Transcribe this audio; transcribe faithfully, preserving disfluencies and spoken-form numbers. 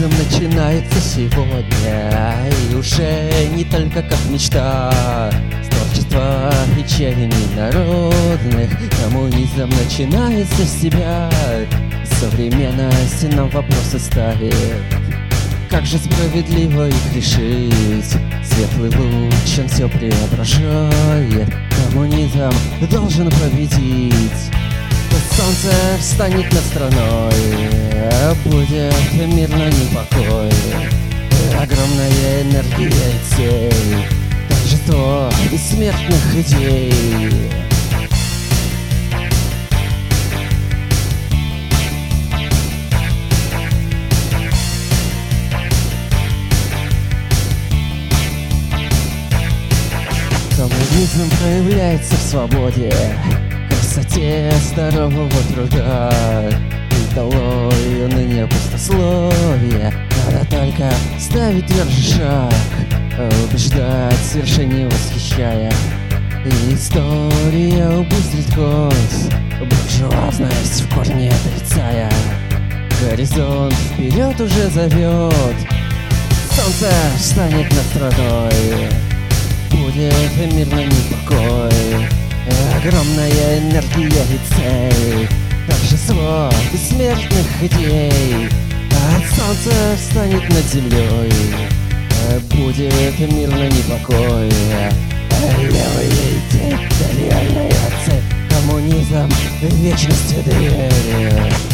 Коммунизм начинается сегодня, и уже не только как мечта. С творчества речей народных коммунизм начинается с себя. Современность нам вопросы ставит: как же справедливо их решить? Светлый луч, он все преображает. Коммунизм должен победить. Солнце встанет над страной, будет мир, но не покой. Огромная энергия и цель, торжество бессмертных идей. Коммунизм проявляется в свободе, красоте здорового труда. И долой уныние, пустословие, надо только ставить тверже шаг, убеждать свершение восхищая. И история убыстрит ход, буржуазность в корне отрицая. Горизонт вперед уже зовет, солнце встанет над страной. Будет мир, но не покой. Огромная энергия и цель, торжество бессмертных идей. От солнца встанет над землей, будет мир, но не покой. Левые идеи, да реальная цель. Коммунизм в вечности дверь.